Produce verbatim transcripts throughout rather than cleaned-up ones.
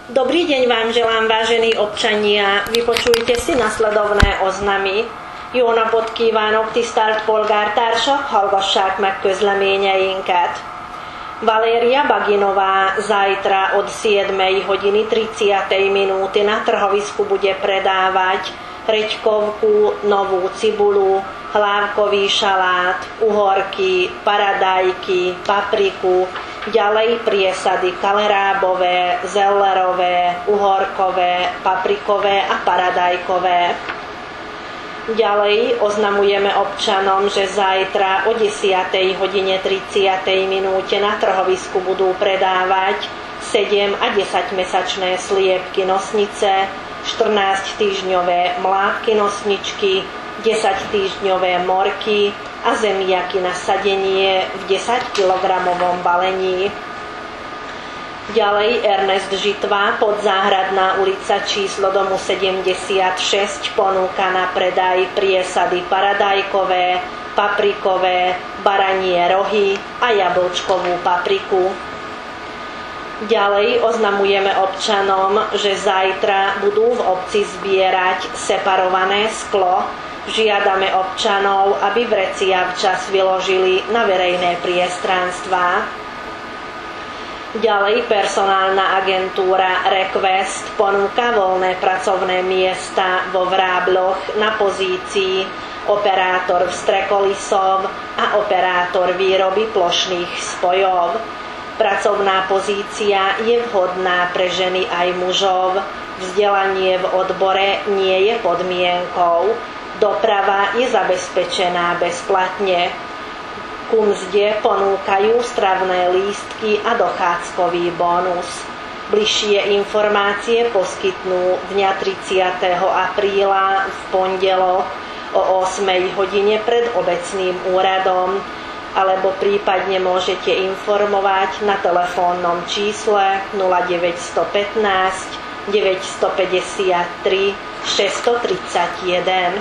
Dobrý deň vám želám, vážení občania. Vypočujte si nasledovné oznamy. Jó napot kívánok, tisztelt polgártársak, hallgassák meg közleményeinket. Valéria Baginová zajtra od siedmej hodiny tridsať minúty na trhovisku bude predávať reďkovku, novú cibulu, hlávkový šalát, uhorky, paradajky, papriku, ďalej priesady kalerábové, zellerové, uhorkové, paprikové a paradajkové. Ďalej oznamujeme občanom, že zajtra o desiatej hodine tridsať minúte na trhovisku budú predávať sedem a desaťmesačné sliepky nosnice, štrnásťtýždňové mládky nosničky, desaťtýždňové morky a zemiaky na sadenie v desaťkilogramovom balení. Ďalej Ernest Žitva, Podzáhradná ulica, číslo domu sedemdesiatšesť, ponúka na predaj priesady paradajkové, paprikové, baranie rohy a jablčkovú papriku. Ďalej oznamujeme občanom, že zajtra budú v obci zbierať separované sklo. Žiadame občanov, aby vrecia včas vyložili na verejné priestranstvá. Ďalej personálna agentúra Request ponúka voľné pracovné miesta vo Vrábloch na pozícii operátor vstrekolisov a operátor výroby plošných spojov. Pracovná pozícia je vhodná pre ženy aj mužov. Vzdelanie v odbore nie je podmienkou. Doprava je zabezpečená bezplatne. Ku mzde ponúkajú stravné lístky a dochádzkový bonus. Bližšie informácie poskytnú dňa tridsiateho apríla v pondelok o ôsmej hodine pred obecným úradom, alebo prípadne môžete informovať na telefónnom čísle nula deväťstopätnásť deväťstopäťdesiattri šesťstotridsaťjeden.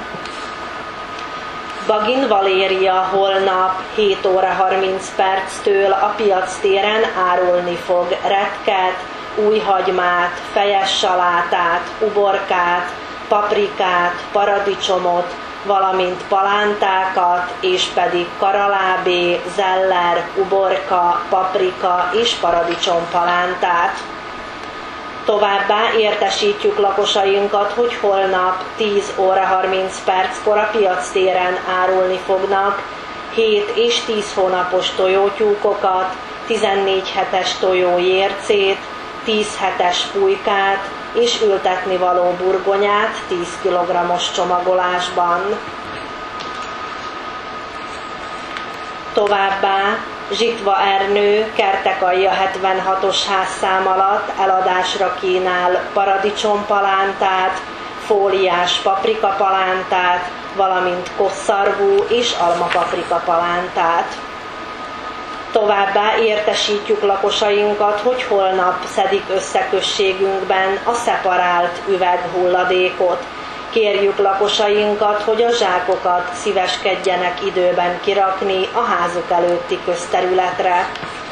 Bagin Valéria holnap hét óra harminc perctől a piactéren árulni fog retket, új hagymát, fejes salátát, uborkát, paprikát, paradicsomot, valamint palántákat, és pedig karalábé, zeller, uborka, paprika és paradicsompalántát. Továbbá értesítjük lakosainkat, hogy holnap tíz óra harminc perckor a piactéren árulni fognak hét és tíz hónapos tojótyúkokat, tizennégy hetes tojójércét, tíz hetes pulykát és ültetnivaló burgonyát tíz kilogrammos csomagolásban. Továbbá Zsitva Ernő Kertekalja hetvenhatos házszám alatt eladásra kínál paradicsompalántát, fóliás paprikapalántát, valamint kosszarvú és almapaprikapalántát. Továbbá értesítjük lakosainkat, hogy holnap szedik összeközségünkben a szeparált üveghulladékot. Kérjük lakosainkat, hogy a zsákokat szíveskedjenek időben kirakni a házuk előtti közterületre.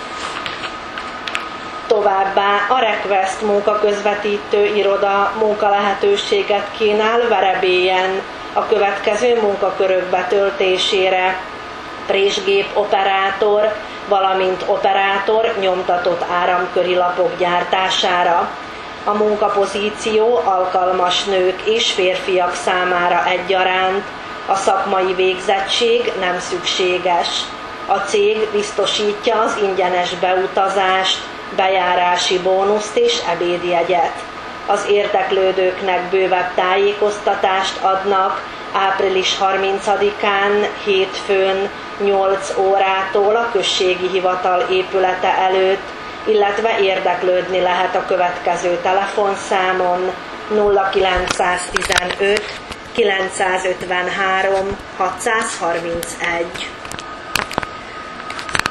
Továbbá a Request munkaközvetítő iroda munkalehetőséget kínál Verebélyen a következő munkakörök betöltésére: présgép operátor, valamint operátor nyomtatott áramköri lapok gyártására. A munkapozíció alkalmas nők és férfiak számára egyaránt, a szakmai végzettség nem szükséges. A cég biztosítja az ingyenes beutazást, bejárási bónuszt és ebédjegyet. Az érdeklődőknek bővebb tájékoztatást adnak április harmincadikán hétfőn nyolc órától a községi hivatal épülete előtt, illetve érdeklődni lehet a következő telefonszámon nulla kilencszáztizenöt kilencszázötvenhárom hatszázharmincegy.